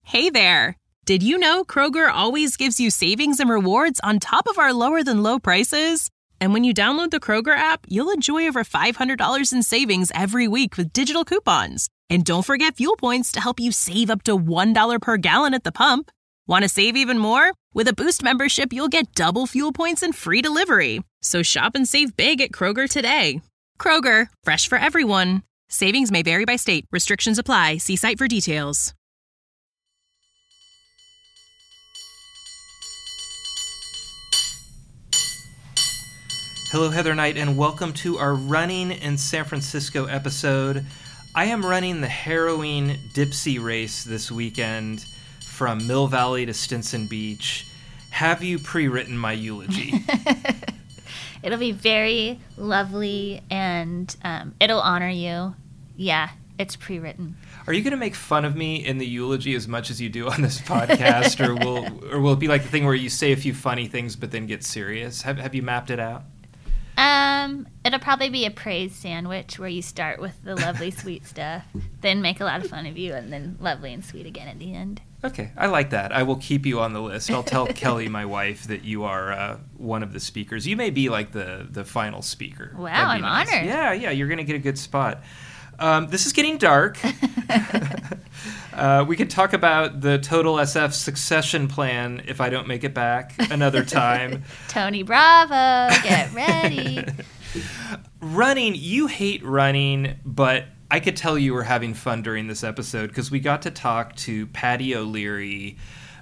Hey there! Did you know Kroger always gives you savings and rewards on top of our lower-than-low prices? And when you download the Kroger app, you'll enjoy over $500 in savings every week with digital coupons. And don't forget fuel points to help you save up to $1 per gallon at the pump. Want to save even more? With a Boost membership, you'll get double fuel points and free delivery. So shop and save big at Kroger today. Kroger, fresh for everyone. Savings may vary by state. Restrictions apply. See site for details. Hello, Heather Knight, and welcome to our Running in San Francisco episode. I am running the harrowing Dipsea race this weekend from Mill Valley to Stinson Beach. Have you pre-written my eulogy? It'll be very lovely, and it'll honor you. Yeah, it's pre-written. Are you going to make fun of me in the eulogy as much as you do on this podcast, or will it be like the thing where you say a few funny things but then get serious? Have you mapped it out? It'll probably be a praise sandwich where you start with the lovely, sweet stuff, then make a lot of fun of you, and then lovely and sweet again at the end. Okay, I like that. I will keep you on the list. I'll tell Kelly, my wife, that you are one of the speakers. You may be like the final speaker. Wow, I'm honored. Yeah, you're going to get a good spot. This is getting dark. We could talk about the Total SF succession plan if I don't make it back another time. Tony Bravo, get ready. Running, you hate running, but I could tell you were having fun during this episode because we got to talk to Patty O'Leary,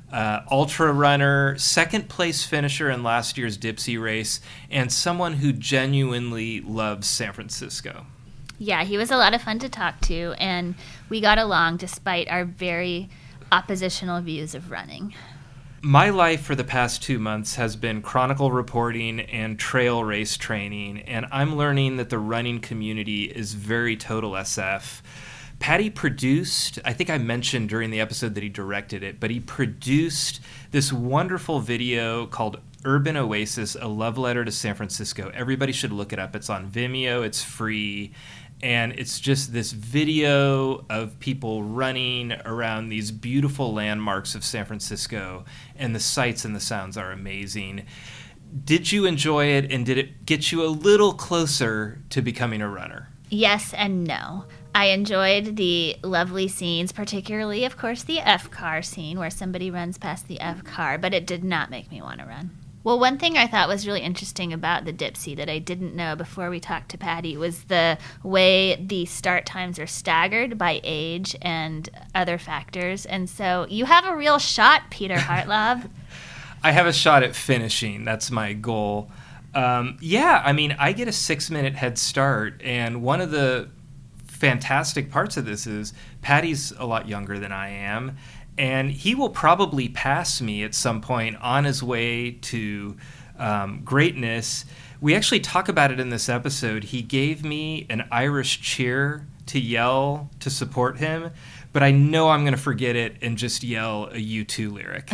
ultra runner, second place finisher in last year's Dipsea race, and someone who genuinely loves San Francisco. Yeah, he was a lot of fun to talk to, and we got along despite our very oppositional views of running. My life for the past 2 months has been chronicle reporting and trail race training, and I'm learning that the running community is very Total SF. Patty produced, I think I mentioned during the episode that he directed it, but he produced this wonderful video called Urban Oasis, A Love Letter to San Francisco. Everybody should look it up. It's on Vimeo. It's free. And it's just this video of people running around these beautiful landmarks of San Francisco, and the sights and the sounds are amazing. Did you enjoy it, and did it get you a little closer to becoming a runner? Yes and no. I enjoyed the lovely scenes, particularly, of course, the F-car scene where somebody runs past the F-car, but it did not make me want to run. Well, one thing I thought was really interesting about the Dipsea that I didn't know before we talked to Patty was the way the start times are staggered by age and other factors. And so you have a real shot, Peter Hartlaub. I have a shot at finishing. That's my goal. I get a 6-minute head start. And one of the fantastic parts of this is Patty's a lot younger than I am. And he will probably pass me at some point on his way to greatness. We actually talk about it in this episode. He gave me an Irish cheer to yell to support him, but I know I'm going to forget it and just yell a U2 lyric.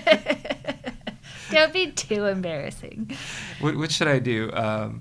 Don't be too embarrassing. What should I do?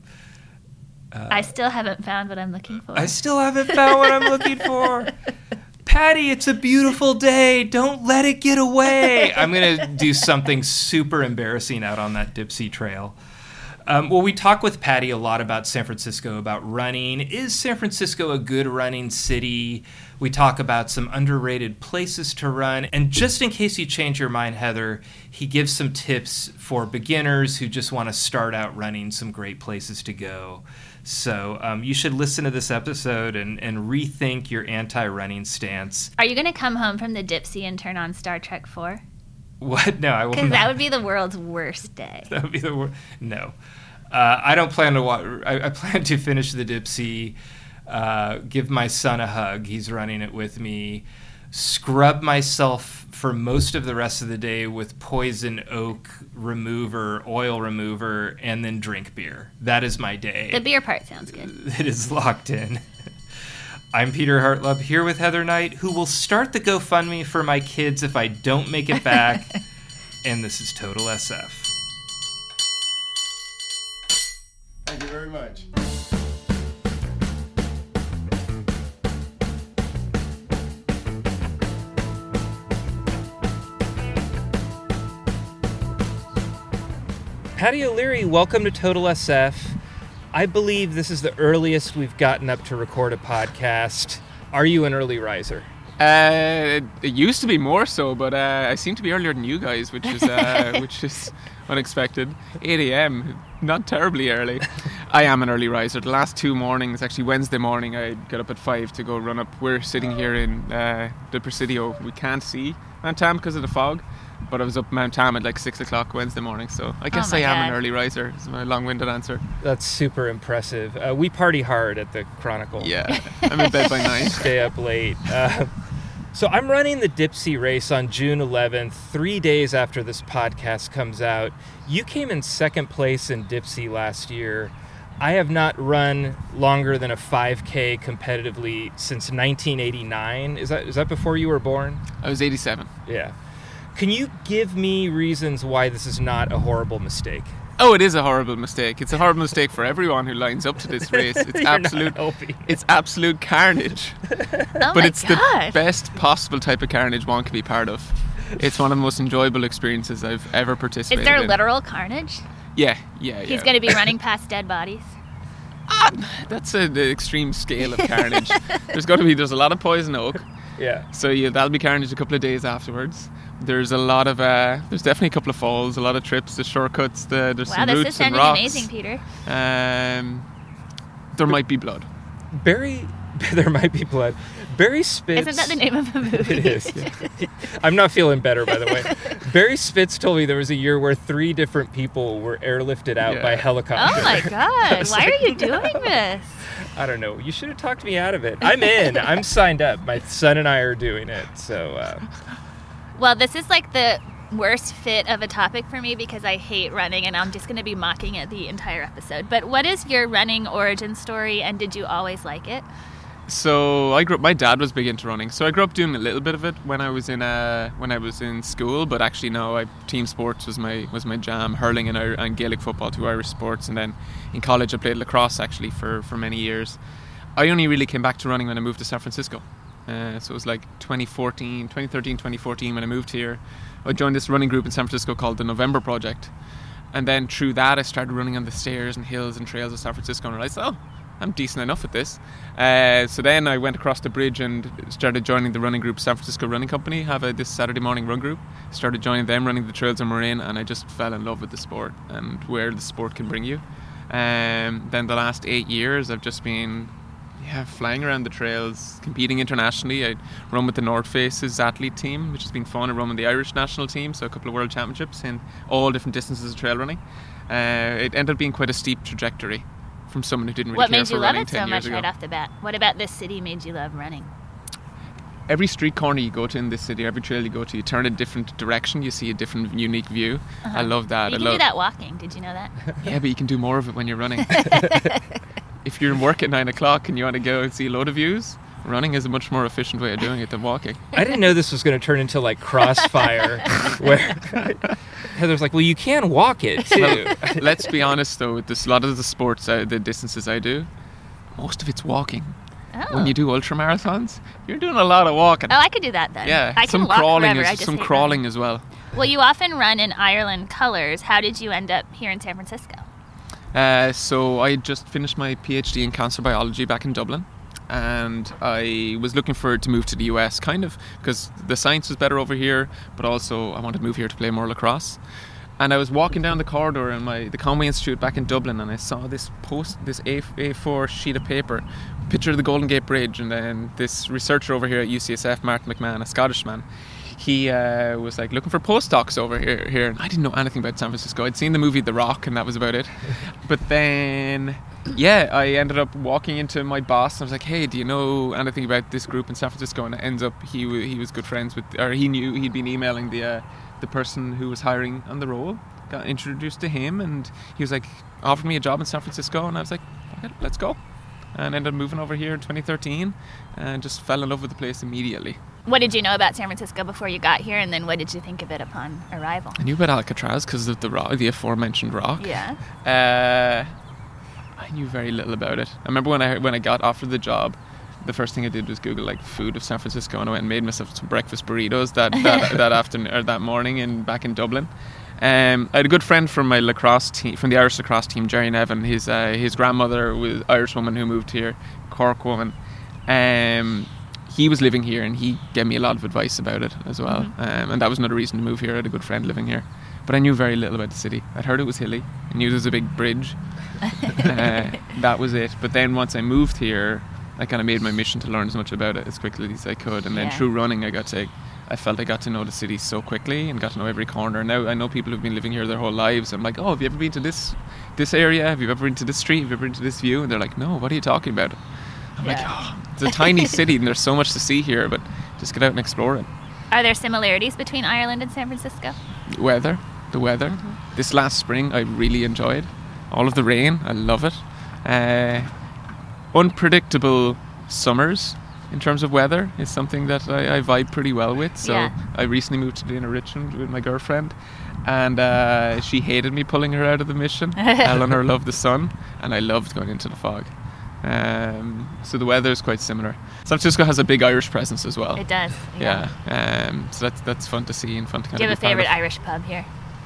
I still haven't found what I'm looking for. I still haven't found what I'm looking for. Patty, it's a beautiful day. Don't let it get away. I'm going to do something super embarrassing out on that Dipsea trail. We talk with Patty a lot about San Francisco, about running. Is San Francisco a good running city? We talk about some underrated places to run. And just in case you change your mind, Heather, he gives some tips for beginners who just want to start out running, some great places to go. So you should listen to this episode and rethink your anti-running stance. Are you going to come home from the Dipsea and turn on Star Trek 4? What? No, I will not. Because that would be the world's worst day. That would be the worst. No. I don't plan to watch. I plan to finish the Dipsea, give my son a hug. He's running it with me. Scrub myself for most of the rest of the day with poison oak remover, oil remover, and then drink beer. That is my day. The beer part sounds good. It is locked in. I'm Peter Hartlaub here with Heather Knight, who will start the GoFundMe for my kids if I don't make it back. And this is Total SF. Thank you very much. Patty O'Leary, welcome to Total SF. I believe this is the earliest we've gotten up to record a podcast. Are you an early riser? It used to be more so, but I seem to be earlier than you guys, which is unexpected. 8 a.m, not terribly early. I am an early riser. The last 2 mornings, actually Wednesday morning, I got up at 5 to go run up. We're sitting here in the Presidio. We can't see Mount Tam because of the fog, but I was up Mount Tam at like 6 o'clock Wednesday morning, so I guess I am an early riser, is my long-winded answer. That's super impressive. We party hard at the Chronicle. Yeah, I'm in bed by 9. Stay up late. So I'm running the Dipsea race on June 11th, 3 days after this podcast comes out. You came in second place in Dipsea last year. I have not run longer than a 5K competitively since 1989. Is that before you were born? I was 87. Yeah. Can you give me reasons why this is not a horrible mistake? Oh, it is a horrible mistake. It's a horrible mistake for everyone who lines up to this race. It's absolute carnage. But it's the best possible type of carnage one can be part of. It's one of the most enjoyable experiences I've ever participated in. Is there literal carnage? Yeah. He's going to be running past dead bodies. That's the extreme scale of carnage. There's a lot of poison oak. Yeah. So that'll be carnage a couple of days afterwards. There's a lot of there's definitely a couple of falls, a lot of trips, the shortcuts, there's some roots and rocks. Wow, this is sounding amazing, Peter. There might be blood. There might be blood. Barry Spitz. Isn't that the name of a movie? It is. Yeah. I'm not feeling better, by the way. Barry Spitz told me there was a year where 3 different people were airlifted out by helicopter. Oh my God! Why are you doing this? I don't know. You should have talked me out of it. I'm in. I'm signed up. My son and I are doing it. So. Well, this is like the worst fit of a topic for me because I hate running, and I'm just going to be mocking it the entire episode. But what is your running origin story, and did you always like it? So my dad was big into running, so I grew up doing a little bit of it when I was in school. But actually, no, team sports was my jam. Hurling and Gaelic football, 2 Irish sports, and then in college I played lacrosse actually for many years. I only really came back to running when I moved to San Francisco. So it was like 2013, 2014 when I moved here. I joined this running group in San Francisco called the November Project. And then through that I started running on the stairs and hills and trails of San Francisco and realised, I'm decent enough at this. So then I went across the bridge and started joining the running group San Francisco Running Company, have this Saturday morning run group. Started joining them, running the trails in Marin, and I just fell in love with the sport and where the sport can bring you. Then the last 8 years I've just been flying around the trails, competing internationally. I run with the North Faces athlete team, which has been fun. I run with the Irish national team, so a couple of world championships in all different distances of trail running. It ended up being quite a steep trajectory from someone who didn't really care for running 10 years ago. What made you love it so much right off the bat? What about this city made you love running? Every street corner you go to in this city, every trail you go to, you turn a different direction, you see a different, unique view. I love that. You can do that walking. Did you know that? Yeah, but you can do more of it when you're running. If you're in work at 9 o'clock and you want to go and see a load of views, running is a much more efficient way of doing it than walking. I didn't know this was going to turn into like Crossfire, where Heather's like, well, you can walk it too. Well, let's be honest though, with a lot of the sports, the distances I do, most of it's walking. Oh. When you do ultra marathons, you're doing a lot of walking. Oh, I could do that then. Yeah, I can walk forever. Some crawling as well. Well, you often run in Ireland colours. How did you end up here in San Francisco? So I just finished my PhD in cancer biology back in Dublin, and I was looking to move to the US, kind of because the science was better over here, but also I wanted to move here to play more lacrosse. And I was walking down the corridor in the Conway Institute back in Dublin, and I saw this A4 sheet of paper, picture of the Golden Gate Bridge, and then this researcher over here at UCSF, Martin McMahon, a Scottish man, he was like looking for postdocs over here. And I didn't know anything about San Francisco. I'd seen the movie The Rock, and that was about it. But then, I ended up walking into my boss, and I was like, hey, do you know anything about this group in San Francisco? And it ends up he was good friends with, or he knew, he'd been emailing the person who was hiring on the role. Got introduced to him, and he was like, offered me a job in San Francisco, and I was like, okay, let's go. And ended up moving over here in 2013 and just fell in love with the place immediately. What did you know about San Francisco before you got here, and then what did you think of it upon arrival? I knew about Alcatraz because of the aforementioned rock. Yeah. I knew very little about it. I remember when I got offered the job, the first thing I did was Google like food of San Francisco, and I went and made myself some breakfast burritos that afternoon or that morning back in Dublin. I had a good friend from my lacrosse team, from the Irish lacrosse team, Jerry Nevin. His grandmother was an Irish woman who moved here, Cork woman. He was living here, and he gave me a lot of advice about it as well. And that was another reason to move here. I had a good friend living here, but I knew very little about the city. I'd heard it was hilly. I knew there was a big bridge. That was it. But then once I moved here, I kind of made my mission to learn as much about it as quickly as I could. And then through running, I felt I got to know the city so quickly and got to know every corner. Now I know people who've been living here their whole lives. I'm like, oh, have you ever been to this area? Have you ever been to this street? Have you ever been to this view? And they're like, no, what are you talking about? I'm like, oh, it's a tiny city and there's so much to see here, but just get out and explore it. Are there similarities between Ireland and San Francisco? The weather. This last spring I really enjoyed. All of the rain, I love it. Unpredictable summers in terms of weather is something that I vibe pretty well with. So I recently moved to Dana Richmond with my girlfriend, and she hated me pulling her out of the mission. Eleanor loved the sun, and I loved going into the fog. So the weather is quite similar. San Francisco has a big Irish presence as well. It does. So that's fun to see and fun to kind of. Do you have a favorite Irish pub here?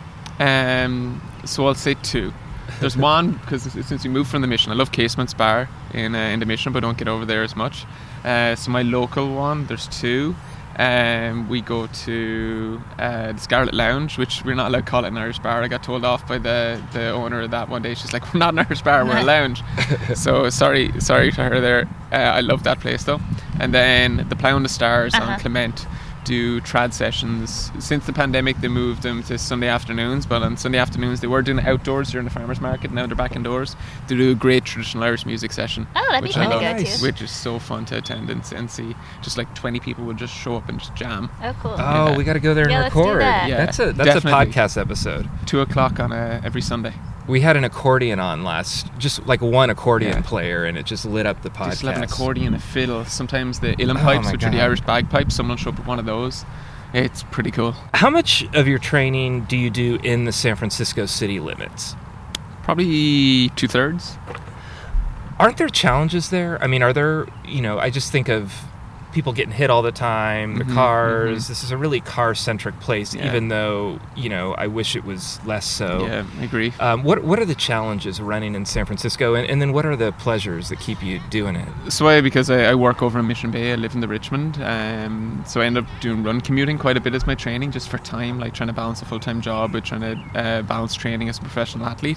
So I'll say two. There's one, because since we moved from the mission, I love Casements Bar in the mission, but don't get over there as much. So my local one, there's two. We go to the Scarlet Lounge, which we're not allowed to call it an Irish bar. I got told off by the owner of that one day. She's like, we're not an Irish bar, we're a lounge. So sorry to her there. I love that place though. And then the Plough and the Stars on Clement do trad sessions. Since the pandemic they moved them to Sunday afternoons, but on Sunday afternoons they were doing it outdoors during the farmers market. Now they're back indoors. They do a great traditional Irish music session, that'd be fun to go to. which is so fun to attend and see. Just like 20 people would just show up and just jam. Oh cool. Oh, we got to go there and record. Let's do that. That's a podcast episode. 2:00 on every Sunday. We had an accordion on just like one accordion player, and it just lit up the podcast. Just have an accordion, a fiddle, sometimes the uilleann pipes, which are the Irish bagpipes. Someone will show up with one of those. It's pretty cool. How much of your training do you do in the San Francisco city limits? Probably 2/3. Aren't there challenges there? I mean, are there, I just think of people getting hit all the time, the cars. This is a really car-centric place, even though, I wish it was less so. Yeah, I agree. What are the challenges running in San Francisco, and then what are the pleasures that keep you doing it? So because I work over in Mission Bay, I live in the Richmond, so I end up doing run commuting quite a bit as my training, just for time, like trying to balance a full-time job with trying to balance training as a professional athlete.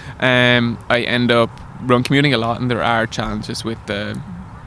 I end up run commuting a lot, and there are challenges with the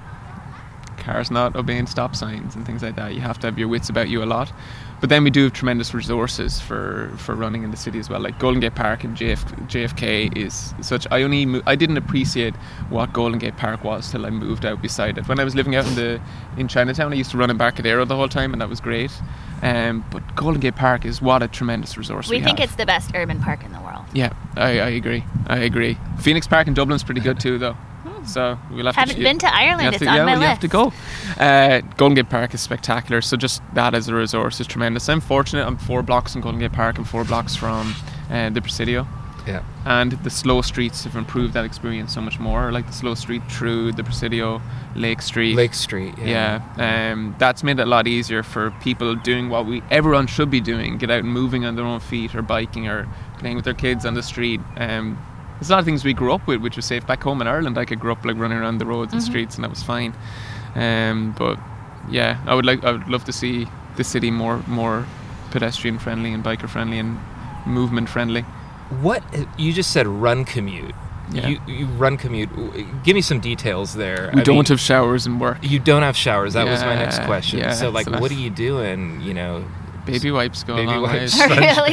cars not obeying stop signs and things like that. You have to have your wits about you a lot. But then we do have tremendous resources for running in the city as well. Like Golden Gate Park and JFK is such. I didn't appreciate what Golden Gate Park was till I moved out beside it. When I was living out in Chinatown, I used to run Embarcadero the whole time, and that was great. But Golden Gate Park is what a tremendous resource we think have. It's the best urban park in the world. Yeah, I agree. Phoenix Park in Dublin's pretty good too, though. So we'll have Haven't been to Ireland. It's on my list. You have to go. Golden Gate Park is spectacular. So just that as a resource is tremendous. I'm fortunate. I'm 4 blocks from Golden Gate Park and 4 blocks from the Presidio. Yeah. And the slow streets have improved that experience so much more. Like the slow street through the Presidio, Lake Street. Yeah. That's made it a lot easier for people doing what everyone should be doing. Get out and moving on their own feet, or biking, or playing with their kids on the street. There's a lot of things we grew up with which was safe. Back home in Ireland, I could grow up like running around the roads and streets, and that was fine. But yeah, I would love to see the city more pedestrian friendly and biker friendly and movement friendly. What you just said, run commute. Yeah. You run commute. Give me some details there. We don't have showers and work. You don't have showers. That was my next question. Yeah, so what are you doing? Baby wipes go a long way. Really?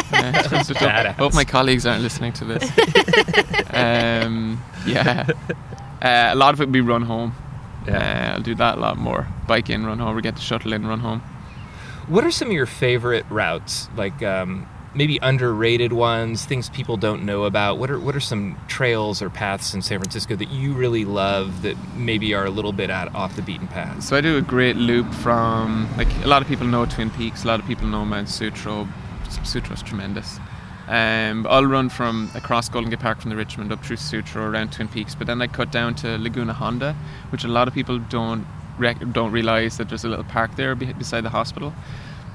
I hope my colleagues aren't listening to this. A lot of it will be run home. I'll do that a lot more. Bike in, run home, or get the shuttle in, run home. What are some of your favorite routes? Like maybe underrated ones, things people don't know about. What are some trails or paths in San Francisco that you really love that maybe are a little bit off the beaten path? So I do a great loop from, a lot of people know Twin Peaks, a lot of people know Mount Sutro. Sutro's tremendous. I'll run from across Golden Gate Park from the Richmond up through Sutro around Twin Peaks, but then I cut down to Laguna Honda, which a lot of people don't realise that there's a little park there beside the hospital.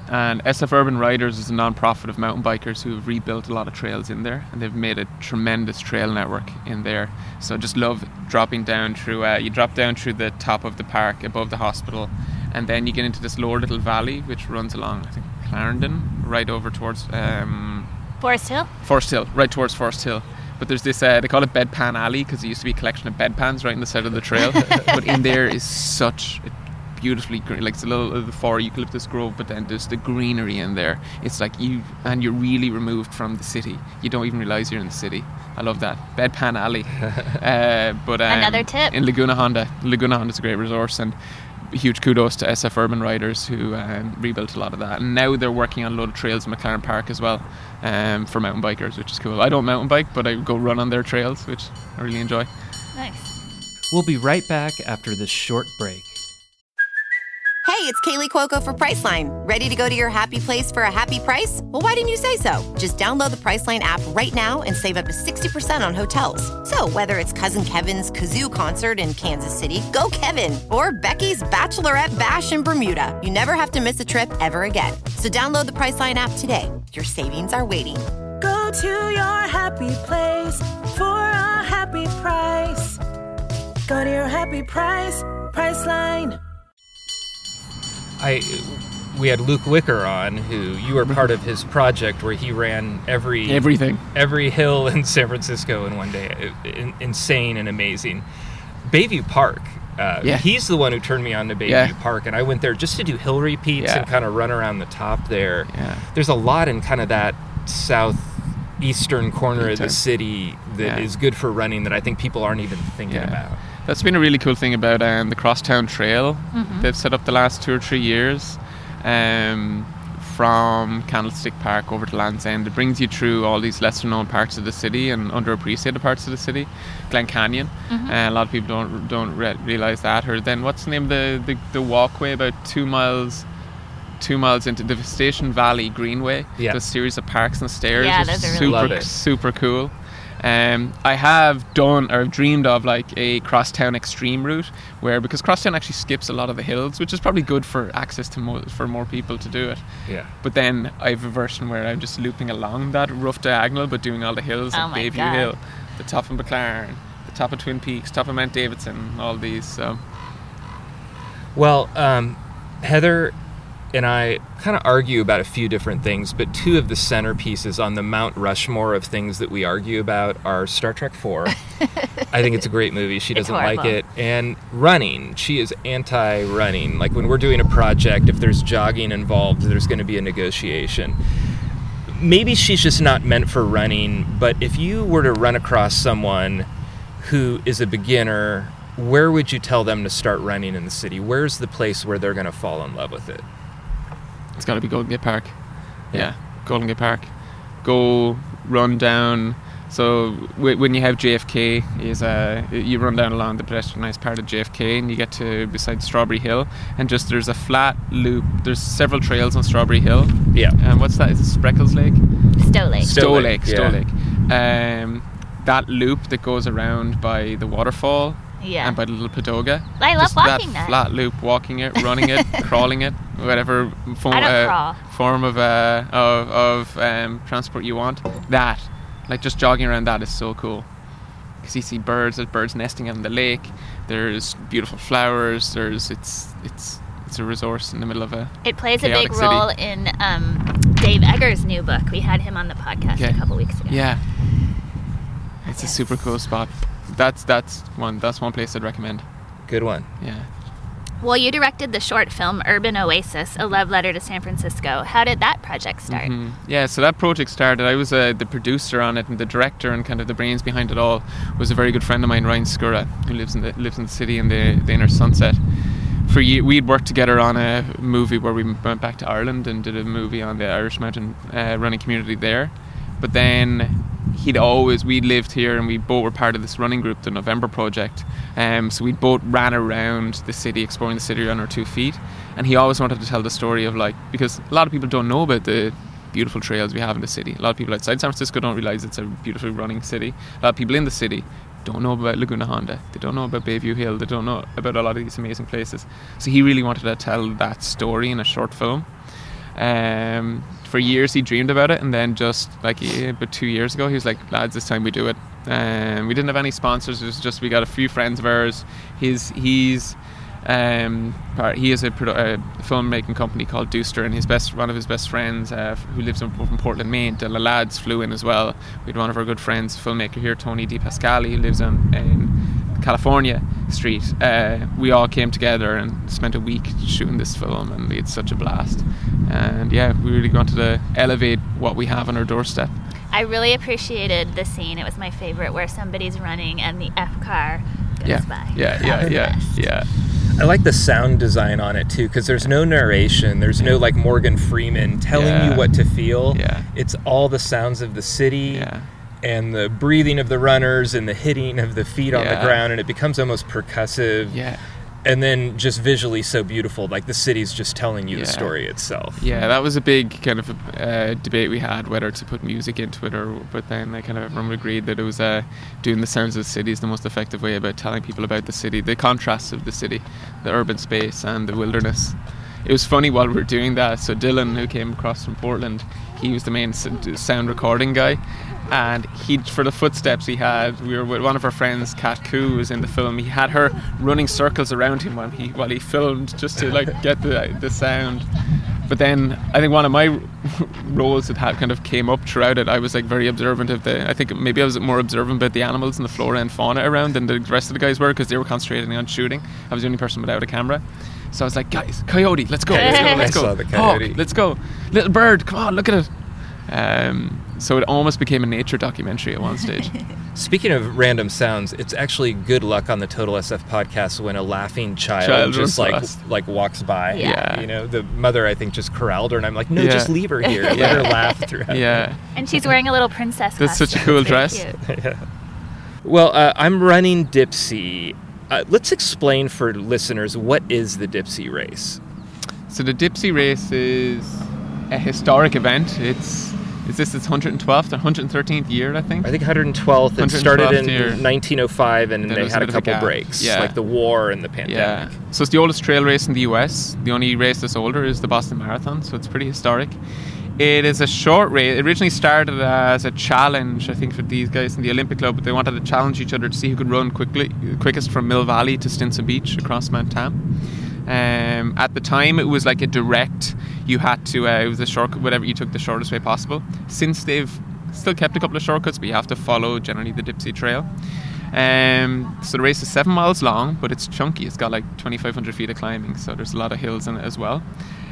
And SF Urban Riders is a non-profit of mountain bikers who have rebuilt a lot of trails in there, and they've made a tremendous trail network in there. So just love dropping down through, you drop down through the top of the park above the hospital, and then you get into this lower little valley which runs along, I think, Clarendon, right over towards Forest Hill? Forest Hill, right towards Forest Hill. But there's this, they call it Bedpan Alley because it used to be a collection of bedpans right in the side of the trail. But in there is such a beautifully green, like it's a little the 4 eucalyptus grove, but then there's the greenery in there. It's like you're really removed from the city. You don't even realise you're in the city. I love that. Bedpan Alley. But another tip. In Laguna Honda. Laguna Honda is a great resource, and huge kudos to SF Urban Riders who rebuilt a lot of that. And now they're working on a load of trails in McLaren Park as well, for mountain bikers, which is cool. I don't mountain bike, but I go run on their trails, which I really enjoy. Nice. We'll be right back after this short break. Hey, it's Kaylee Cuoco for Priceline. Ready to go to your happy place for a happy price? Well, why didn't you say so? Just download the Priceline app right now and save up to 60% on hotels. So whether it's Cousin Kevin's Kazoo Concert in Kansas City, go Kevin, or Becky's Bachelorette Bash in Bermuda, you never have to miss a trip ever again. So download the Priceline app today. Your savings are waiting. Go to your happy place for a happy price. Go to your happy price, Priceline. We had Luke Wicker on, who you were part of his project where he ran every hill in San Francisco in one day. Insane and amazing. Bayview Park. He's the one who turned me on to Bayview Park, and I went there just to do hill repeats and kind of run around the top there. Yeah. There's a lot in kind of that southeastern corner of the city that is good for running that I think people aren't even thinking about. That's been a really cool thing about the Crosstown Trail. They've set up the last 2 or 3 years from Candlestick Park over to Land's End. It brings you through all these lesser known parts of the city and underappreciated parts of the city. Glen Canyon. A lot of people don't realise that. Or then what's the name of the walkway about 2 miles into the Station Valley Greenway. The series of parks and stairs. Yeah, those are really super cool. I have done or dreamed of like a Crosstown Extreme route because Crosstown actually skips a lot of the hills, which is probably good for access to for more people to do it. Yeah. But then I have a version where I'm just looping along that rough diagonal, but doing all the hills like Bayview Hill, the top of McLaren, the top of Twin Peaks, top of Mount Davidson, all these. So. Well, Heather and I kind of argue about a few different things, but 2 of the centerpieces on the Mount Rushmore of things that we argue about are Star Trek 4. I think it's a great movie. She doesn't like it. And running. She is anti-running. Like when we're doing a project, if there's jogging involved, there's going to be a negotiation. Maybe she's just not meant for running, but if you were to run across someone who is a beginner, where would you tell them to start running in the city? Where's the place where they're going to fall in love with it? It's got to be Golden Gate Park. Yeah, Golden Gate Park. Go run down. So when you have JFK, you run down along the pedestrianised part of JFK, and you get to beside Strawberry Hill, and just there's a flat loop. There's several trails on Strawberry Hill. Yeah. And what's that? Is it Spreckles Lake? Stowe Lake. Stowe Lake. That loop that goes around by the waterfall. Yeah. And by the little Padoga. I love walking that. Flat loop, walking it, running it, crawling it, whatever form of transport you want. That, like just jogging around that is so cool. Because you see there's birds nesting out in the lake. There's beautiful flowers. It's a resource in the middle of a It plays a big role in Dave Eggers' new book. We had him on the podcast a couple weeks ago. Yeah. It's a super cool spot. That's one place I'd recommend. Good one. Yeah. Well, you directed the short film Urban Oasis, A Love Letter to San Francisco. How did that project start? Yeah, so that project started, I was the producer on it, and the director and kind of the brains behind it all was a very good friend of mine, Ryan Scurra, who lives in the city in the inner Sunset. For we'd worked together on a movie where we went back to Ireland and did a movie on the Irish mountain running community there. But then we lived here and we both were part of this running group, the November Project. So we both ran around the city, exploring the city on our 2 feet. And he always wanted to tell the story of because a lot of people don't know about the beautiful trails we have in the city. A lot of people outside San Francisco don't realize it's a beautiful running city. A lot of people in the city don't know about Laguna Honda. They don't know about Bayview Hill. They don't know about a lot of these amazing places. So he really wanted to tell that story in a short film. For years he dreamed about it, and then just like about 2 years ago he was like, lads, it's time we do it. We didn't have any sponsors. It was just, we got a few friends of ours. He has a filmmaking company called Dooster, and one of his best friends who lives over in Portland, Maine, the lads flew in as well. We had one of our good friends, filmmaker here, Tony Di Pascali, who lives in California Street. We all came together and spent a week shooting this film, and we had such a blast. And yeah, we really wanted to elevate what we have on our doorstep. I really appreciated the scene. It was my favorite, where somebody's running and the F car goes by. Yeah. I like the sound design on it too, because there's no narration. There's no like Morgan Freeman telling you what to feel. Yeah. It's all the sounds of the city and the breathing of the runners and the hitting of the feet on the ground, and it becomes almost percussive. Yeah. And then just visually so beautiful, like the city's just telling you the story itself. Yeah, that was a big kind of debate we had, whether to put music into it, but then everyone agreed that it was doing the sounds of the city is the most effective way about telling people about the city, the contrasts of the city, the urban space and the wilderness. It was funny while we were doing that. So Dylan, who came across from Portland, he was the main sound recording guy. And for the footsteps we were with one of our friends, Kat Koo, who was in the film. He had her running circles around him while he filmed, just to like get the sound. But then I think one of my roles that kind of came up throughout it, I was like very observant of I think maybe I was more observant about the animals and the flora and fauna around than the rest of the guys were, because they were concentrating on shooting. I was the only person without a camera. So I was like, guys, coyote, let's go. I saw the coyote. Hawk, let's go. Little bird, come on, look at it. So it almost became a nature documentary at one stage. Speaking of random sounds, it's actually good luck on the Total SF podcast when a laughing child just like walks by. Yeah. You know, the mother, I think, just corralled her, and I'm like, no, just leave her here. Let her laugh throughout. Yeah. And she's wearing a little princess That's costume. such a cool It's very dress. cute. Well, I'm running Dipsea. Let's explain for listeners, what is the Dipsea race? So the Dipsea race is a historic event. It's 112th or 113th year, I think? I think 112th. It started in year. 1905, and then they had a couple breaks, like the war and the pandemic. Yeah. So it's the oldest trail race in the US. The only race that's older is the Boston Marathon, so it's pretty historic. It is a short race. It originally started as a challenge, I think, for these guys in the Olympic Club, but they wanted to challenge each other to see who could run quickest from Mill Valley to Stinson Beach across Mount Tam. At the time, it was like a direct. You had to. It was a shortcut. Whatever, you took the shortest way possible. Since they've still kept a couple of shortcuts, but you have to follow generally the Dipsea Trail. So the race is 7 miles long, but it's chunky. It's got like 2,500 feet of climbing, so there's a lot of hills in it as well.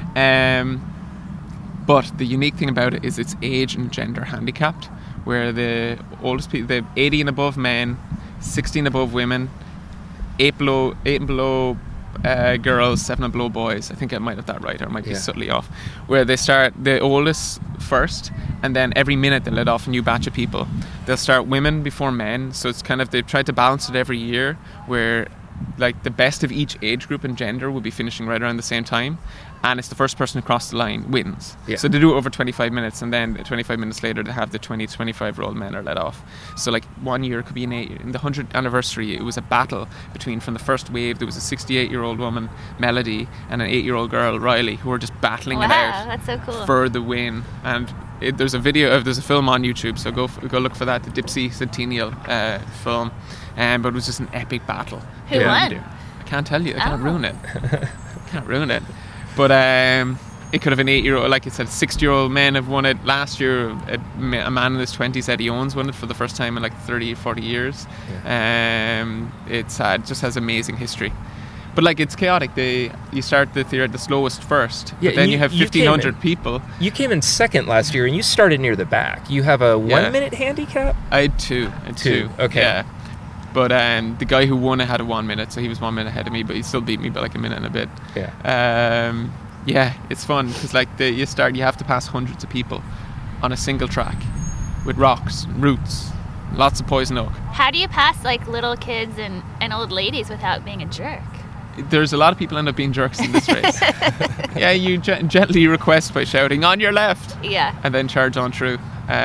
But the unique thing about it is it's age and gender handicapped, where the oldest people, the 80 and above men, 60 and above women, 8 and below girls, 7 and below boys. I think I might have that right, or I might be subtly off. Where they start the oldest first, and then every minute they let off a new batch of people. They'll start women before men, so it's kind of, they've tried to balance it every year, where like the best of each age group and gender will be finishing right around the same time, and it's the first person to cross the line wins. So they do it over 25 minutes, and then 25 minutes later they have the 20-25-year-old men are let off. So like 1 year, it could be in the 100th anniversary, it was a battle between, from the first wave, there was a 68-year-old woman, Melody, and an 8-year-old girl, Riley, who were just battling it out that's so cool. for the win. And there's a film on YouTube, so go look for that, the Dipsea Centennial film. But it was just an epic battle. Who won? I can't tell you. I can't ruin it. Can't ruin it. But it could have an 8-year-old, like I said, 60-year-old men have won it. Last year, a man in his 20s, Eddie Owens, won it for the first time in like 30, 40 years. It just has amazing history. But like, it's chaotic. You start the slowest first, but then you have 1,500 people. You came in second last year, and you started near the back. You have a 1 minute handicap? I had two. Okay. Yeah. But the guy who won it had a 1 minute, so he was 1 minute ahead of me, but he still beat me by like a minute and a bit. It's fun because like you have to pass hundreds of people on a single track with rocks, roots, lots of poison oak. How do you pass like little kids and old ladies without being a jerk? There's a lot of people end up being jerks in this race. You gently request by shouting on your left, and then charge on through.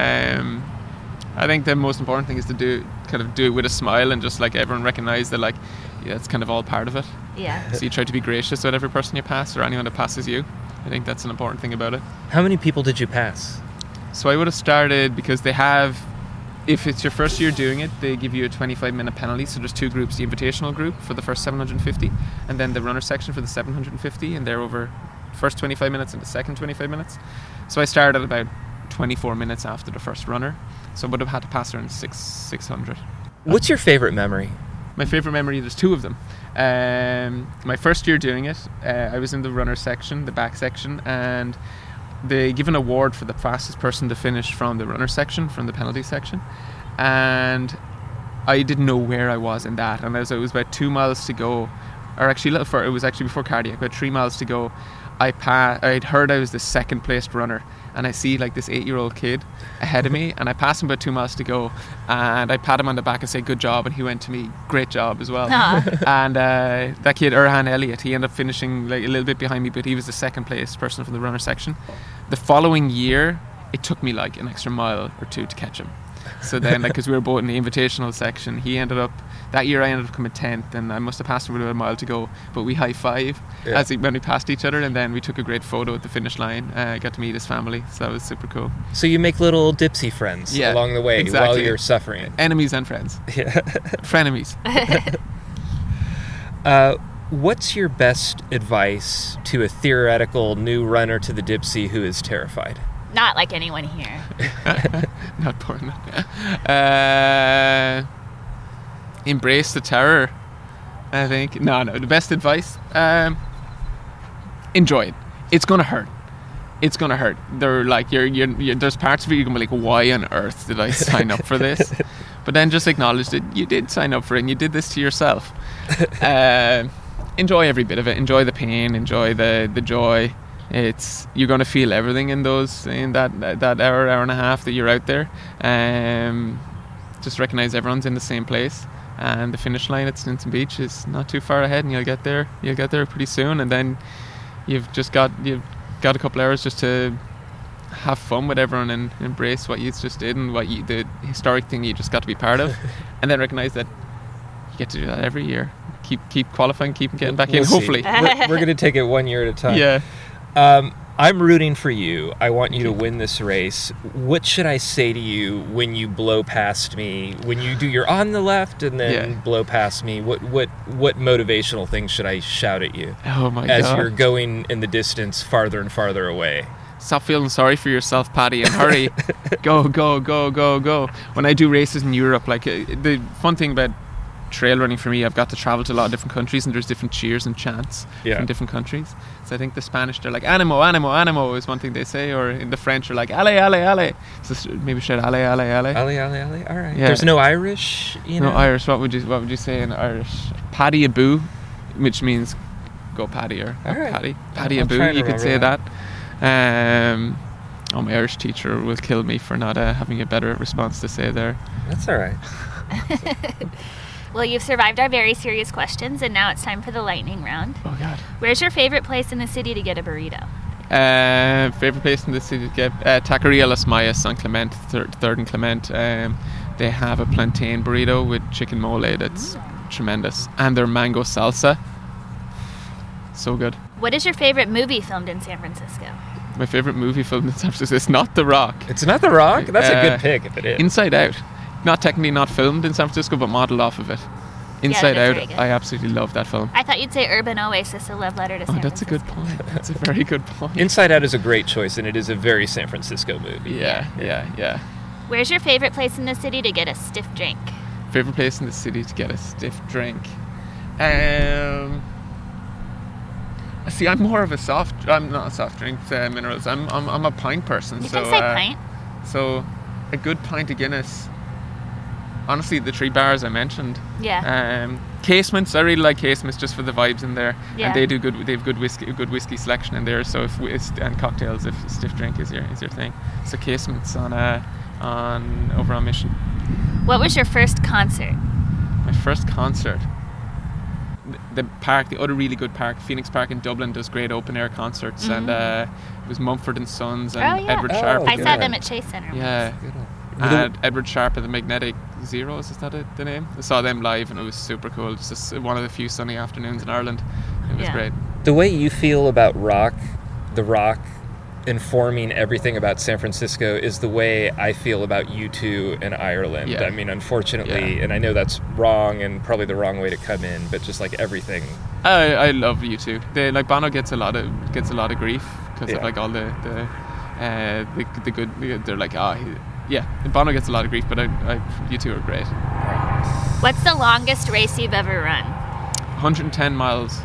I think the most important thing is to do it with a smile and just like everyone recognize that it's kind of all part of it. So you try to be gracious with every person you pass or anyone that passes you. I think that's an important thing about it. How many people did you pass? So I would have started, because they have, if it's your first year doing it, they give you a 25-minute penalty. So there's 2 groups, the invitational group for the first 750 and then the runner section for the 750, and they're over first 25 minutes and the second 25 minutes. So I started about 24 minutes after the first runner. So I would have had to pass around 600. What's your favorite memory? My favorite memory, there's 2 of them. My first year doing it, I was in the runner section, the back section, and they give an award for the fastest person to finish from the runner section, from the penalty section. And I didn't know where I was in that. And as it was about 2 miles to go, or actually a little further, it was actually before Cardiac, about 3 miles to go, I'd heard I was the second placed runner, and I see like this 8-year-old kid ahead of me, and I pass him about 2 miles to go, and I pat him on the back and say good job, and he went to me great job as well. And that kid Erhan Elliott, he ended up finishing like a little bit behind me, but he was the second placed person from the runner section. The following year it took me like an extra mile or 2 to catch him. So then, like, because we were both in the invitational section, he ended up, that year I ended up coming 10th, and I must have passed him with about a mile to go, but we high-fived when we passed each other, and then we took a great photo at the finish line. Got to meet his family, so that was super cool. So you make little Dipsy friends along the way while you're suffering. Enemies and friends. Yeah. Frenemies. What's your best advice to a theoretical new runner to the Dipsy who is terrified? Not like anyone here. Not poor enough. Embrace the terror, I think. No, the best advice, enjoy it. It's gonna hurt. They're like, you're there's parts of it you're gonna be like, why on earth did I sign up for this? But then just acknowledge that you did sign up for it and you did this to yourself. Enjoy every bit of it. Enjoy the pain, enjoy the joy. You're going to feel everything in that hour and a half that you're out there. Just recognize everyone's in the same place, and the finish line at Stinson Beach is not too far ahead, and you'll get there pretty soon. And then you've got a couple hours just to have fun with everyone and embrace what you just did and the historic thing you just got to be part of, and then recognize that you get to do that every year. Keep qualifying, keep getting back in. Hopefully, we're going to take it 1 year at a time. Yeah. I'm rooting for you. I want you to win this race. What should I say to you when you blow past me? When you do your on the left and then blow past me? What motivational things should I shout at you? Oh my God. As you're going in the distance farther and farther away. Stop feeling sorry for yourself, Paddy, and hurry. Go. When I do races in Europe, like the fun thing about trail running for me, I've got to travel to a lot of different countries, and there's different cheers and chants from different countries. So I think the Spanish, they're like animo, animo, animo is one thing they say, or in the French, they're like ale, ale, ale. So maybe shout ale, ale, ale. Ale, ale, ale. All right. Yeah. There's no Irish, No Irish. What would you say in Irish? Paddy Aboo, which means go Paddy or Paddy. Paddy Aboo. You could say that. My Irish teacher will kill me for not having a better response to say there. That's all right. Well, you've survived our very serious questions, and now it's time for the lightning round. Oh, God. Where's your favorite place in the city to get a burrito? Favorite place in the city to get Taqueria Las Mayas on Clement, 3rd and Clement. They have a plantain burrito with chicken mole that's tremendous, and their mango salsa, so good. What is your favorite movie filmed in San Francisco? My favorite movie filmed in San Francisco is not The Rock. It's not The Rock? That's a good pick if it is. Inside Out. Not technically not filmed in San Francisco, but modelled off of it. Inside Out, I absolutely love that film. I thought you'd say Urban Oasis, a love letter to San Francisco. That's a good point. That's a very good point. Inside Out is a great choice, and it is a very San Francisco movie. Yeah. Where's your favorite place in the city to get a stiff drink? Favorite place in the city to get a stiff drink? See, I'm more of I'm not a soft drink, minerals. I'm a pint person. You can say pint. So a good pint of Guinness. Honestly, the 3 bars I mentioned. Yeah. Casements, I really like Casements just for the vibes in there. Yeah. And they have good whiskey selection in there. So and cocktails if a stiff drink is your thing. So Casements over on Mission. What was your first concert? My first concert. The other really good park, Phoenix Park in Dublin, does great open air concerts, and it was Mumford & Sons and Edward Sharp. I saw them at Chase Center. Yeah. And Edward Sharp at the Magnetic Zeros, is that the name? I saw them live and it was super cool. It's just one of the few sunny afternoons in Ireland. It was great. The way you feel about rock The Rock informing everything about San Francisco is the way I feel about U2 and Ireland. Yeah. I mean, unfortunately, and I know that's wrong and probably the wrong way to come in, but just like everything. I love U2. They, like, Bono gets a lot of grief because of like all the good. They're like, Bono gets a lot of grief, but U2 are great. What's the longest race you've ever run? 110 miles.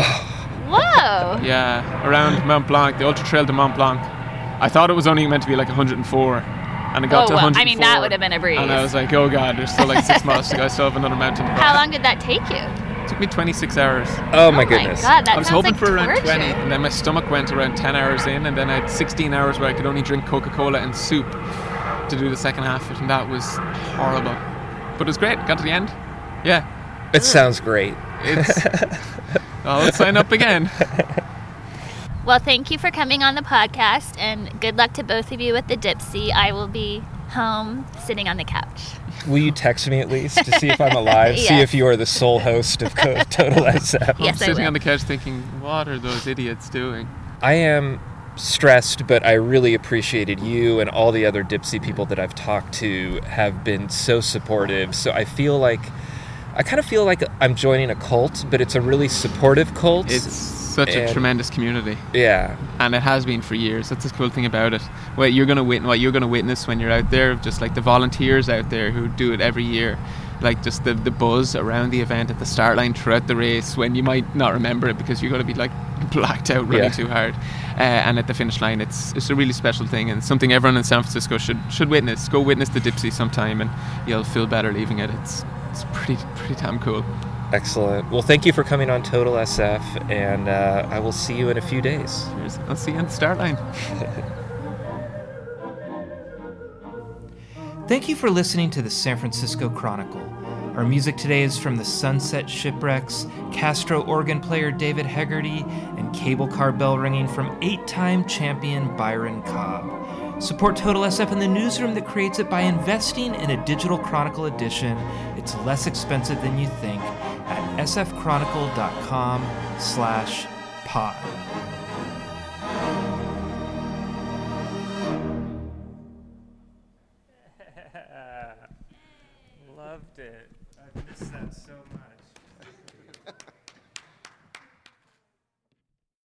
Whoa! Yeah, around Mont Blanc, the Ultra Trail de Mont Blanc. I thought it was only meant to be like 104, and it got to 104. I mean, that would have been a breeze. And I was like, oh god, there's still like 6 miles to go. I still have another mountain to go. How long did that take you? It took me 26 hours. Oh my goodness. God, that I was sounds hoping like for around torture. 20, and then my stomach went around 10 hours in, and then I had 16 hours where I could only drink Coca-Cola and soup to do the second half of it, and that was horrible. But it was great. Got to the end. Yeah. It sounds great. I'll sign up again. Well, thank you for coming on the podcast, and good luck to both of you with the Dipsy. I will be home sitting on the couch. Will you text me at least to see if I'm alive? Yes. See if you are the sole host of Total SF. Yes, I'm sitting on the couch thinking, what are those idiots doing? I am stressed, but I really appreciated you and all the other Dipsy people that I've talked to have been so supportive. So I kind of feel like I'm joining a cult, but it's a really supportive cult. It's such a tremendous community. Yeah. And it has been for years. That's the cool thing about it. What you're going to witness when you're out there, just like the volunteers out there who do it every year, like just the buzz around the event at the start line throughout the race, when you might not remember it because you're going to be like blacked out running too hard, and at the finish line it's a really special thing, and something everyone in San Francisco should witness. Go witness the Dipsy sometime and you'll feel better leaving it. It's pretty damn cool. Excellent. Well, thank you for coming on Total SF, and I will see you in a few days. Cheers. I'll see you on the start line. Thank you for listening to the San Francisco Chronicle. Our music today is from the Sunset Shipwrecks, Castro organ player David Hegarty, and cable car bell ringing from 8-time champion Byron Cobb. Support Total SF in the newsroom that creates it by investing in a digital Chronicle edition. It's less expensive than you think at sfchronicle.com/pod. Loved it. I missed that so much.